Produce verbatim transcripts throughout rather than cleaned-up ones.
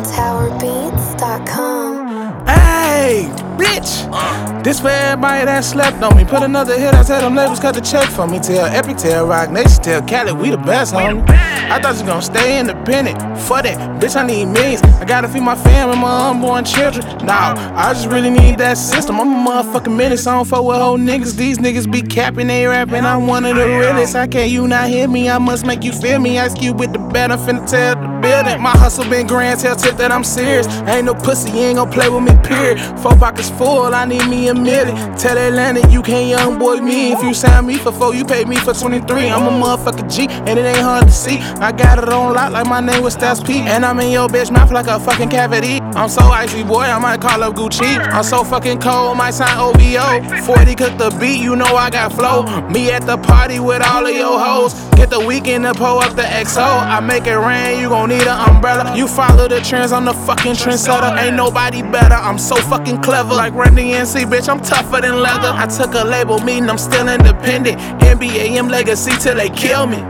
tower beats dot com. Hey, bitch! Uh. This for everybody that slept on me. Put another hit, I tell them labels cut the check for me. Tell Epic, tell Rock Nation, tell Cali, we the best, homie. I thought you gon' stay independent. For that, bitch, I need millions. I gotta feed my family and my unborn children. Nah, I just really need that system. I'm a motherfucking menace. I don't fuck with whole niggas. These niggas be capping, they rapping. I'm one of the realest. I can't you not hear me? I must make you feel me. Ice Cube with the bed, I'm finna tell the building. My hustle been grand, tell Tip that I'm serious. I ain't no pussy, you ain't gon' play with me, period. Four pockets full, I need me a million. Tell Atlanta you can't young boy me. If you sign me for four, you pay me for twenty-three. I'm a motherfucking G, and it ain't hard to see. I got it on lock like my name was Stas P. And I'm in your bitch mouth like a fucking cavity. I'm so icy, boy, I might call up Gucci. I'm so fucking cold, might sign O V O. forty cook the beat, you know I got flow. Me at the party with all of your hoes. Get the weekend to pull up the X O. I make it rain, you gon' need an umbrella. You follow the trends, I'm the fucking trendsetter. Ain't nobody better, I'm so fucking clever. Like Randy N C, bitch, I'm tougher than leather. I took a label meeting, I'm still independent. N B A M legacy till they kill me.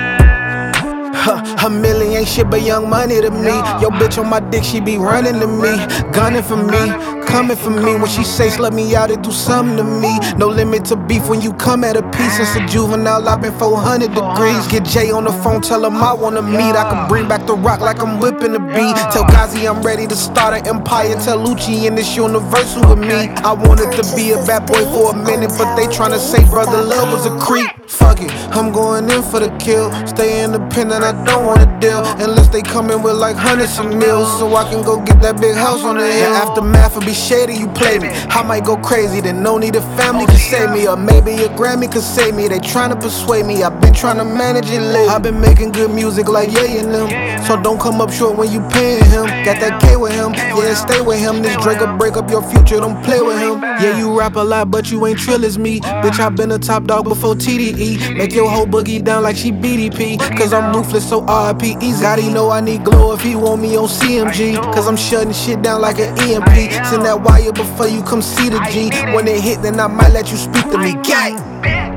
Huh, a million ain't shit but young money to me. Yo bitch on my dick, she be running to me, gunning for me, coming for me. When she say slut me out, it do something to me. No limit to beef when you come at a piece. Since a juvenile, I've been four hundred degrees. Get Jay on the phone, tell him I wanna meet. I can bring back the rock like I'm whipping the beat. Tell Gazi I'm ready to start an empire. Tell Lucci in this universal with me. I wanted to be a bad boy for a minute, but they tryna say brother love was a creep. Fuck it, I'm going in for the kill. Stay independent, I don't want a deal unless they come in with like hundreds of mils, so I can go get that big house on the hill. Aftermath will be shady, you play me, I might go crazy, then no need a family to save me, or maybe a Grammy could save me. They tryna persuade me, I've been tryna manage it lately. I've been making good music like Ye and them, so don't come up short when you paying him. Got that K with him, yeah, stay with him. This Drake will break up your future, don't play with him. Yeah, you rap a lot, but you ain't trill as me. Bitch, I been a top dog before T D E. Make your whole boogie down like she B D P, cause I'm ruthless, so R I P easy. Gotta know I need glow if he want me on C M G, cause I'm shutting shit down like an E M P. Send that wire before you come see the G. When it hit, then I might let you speak to me. Gang!